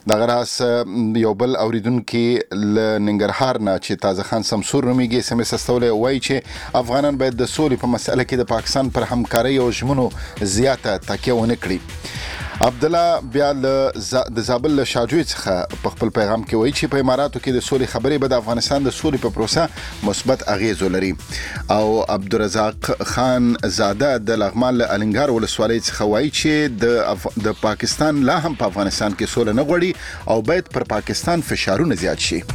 دغه راس یو بل اوریدونکو ل ننګرهار نه چې تازه خان سمسور نومیږي سمې استولې وایي چې افغانان باید د سولې په مسله کې د پاکستان پر همکارۍ او ژمنو زیاته تکیه ونه کړي. عبد الله بیا د زابل له شاجوی څخه په خپل پیغام کې وایي چې په اماراتو کې د سولې خبرې به د افغانستان د سولې په پروسه مثبت اغیز ولري. او عبدالرزاق خان زاده د لغمان له الینګار ولسوالۍ څخه وایي چې د پاکستان لا هم په افغانستان کې سوله نه غواړي او باید پر پاکستان فشارونه زیات شي.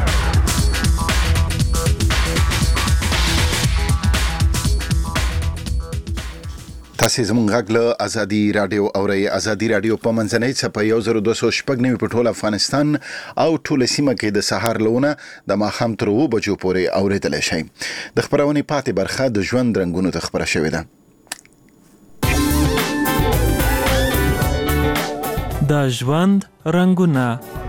تاسو زموږ غږ له ازادي رادیو اورئ. ازادي رادیو په منځنۍ څپه 1290 په ټول افغانستان او ټول سیمه کې د سهار لونه د ماښام تر 2 بجو پورې اوریدلی شئ. د خبرونې پاتې برخه د ژوند رنګونو ته خبره شوې ده. د ژوند رنګونه.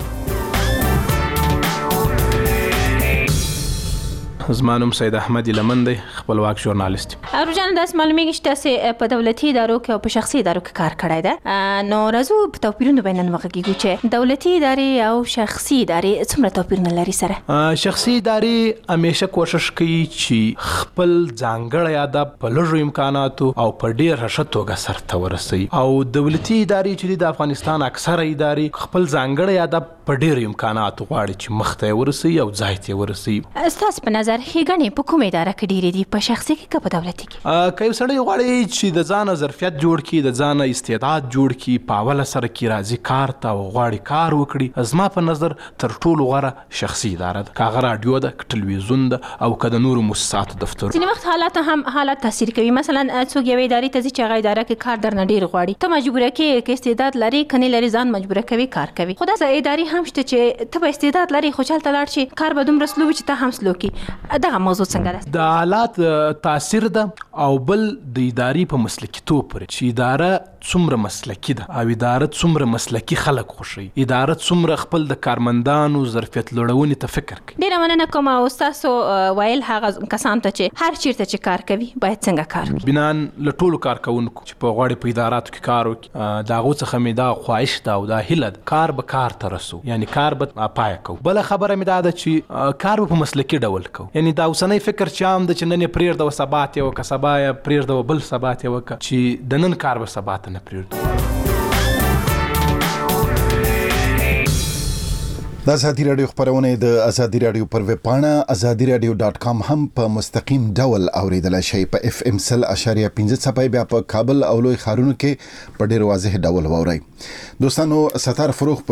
زمانم سید احمد لمن دی، خپلواک ژورنالیست. روزانه داس معلومیږي چې تاسو په دولتي ادارو کې او په شخصي ادارو کې کار کړی ده. نو راځو په توپیرونو باندې وغږیږو چې دولتي ادارې او شخصي ادارې څومره توپیرونه لري سره. شخصي ادارې همیشه کوشش کوي چې خپل ځانګړی ادب په لږو امکاناتو او په ډیر ښه توګه سرته ورسوي، او دولتي ادارې چې د افغانستان اکثره ادارې خپل ځانګړی ادب په ډیر امکاناتو غواړي چې مخته ورسوي او ځای ته ورسوي. ستاسو په نظر ښېګڼې په کومه اداره کې ډېرې دي، په شخصي کې که په دولتي کې؟ که یو سړی غواړي چې د ځانه ظرفیت جوړ کړي، د ځانه استعداد جوړ کړي، په اوله سره کې راځي کار ته او غواړي کار وکړي، زما په نظر تر ټولو غوره شخصي اداره ده، که هغه راډیو ده، که ټلویزیون ده، او که د نورو مؤسساتو دفتر. ځینې وخت حالات هم حالات تاثیر کوي. مثلا څوک یوې ادارې ته ځي چې هغه اداره کې کار درنه ډېر غواړي، ته مجبوره کې که استعداد لري که نه لري ځان مجبوره کوي کار کوي. خو داسې ادارې هم شته چې ته به استعداد لري خو چلته لاړ شي کار به دومره سلو وي چې ته هم سلو کړي. دغه موضوع څنګه ده؟ د حالات تاثیر ده، او بل د ادارې په مسلکیتوب پورې چې اداره څومره مسلکي ده او اداره څومره مسلکي خلک خوښوي، اداره څومره خپل د کارمندانو ظرفیت لوړونې ته فکر کوي. ډېره مننه کوم. او ستاسو ویل هغه کسان ته چې هر چیرته چې کار کوي باید څنګه کار وکړي؟ بنان له ټولو کارکوونکو چې په غواړي په اداراتو کې کار وکړي، د هغو څخه مې دا خواهش ده او دا هیله ده کار به کار ته رسو، یعنی کار به پایه کوو. بله خبره مې دا ده چې کار به په مسلکي ډول کوو، یعنی دا اوسنی فکر چې عام ده چې نن یې پرېږده سبا ته یې وکړه، سبا یې پرېږده بل سبا ته یې وکړه، چې د نن کار به سبا ته نه پرېږدو. د ازادي رادیو خبرونه د ازادي رادیو پر ویب پاڼه azadiradio.com هم په مستقیم ډول اوریدلای شئ. په FM 100.5 څپې بیا په کابل او لوی ښارونو کې په ډیر واضح ډول واورئ. دوستانو ستار فروغ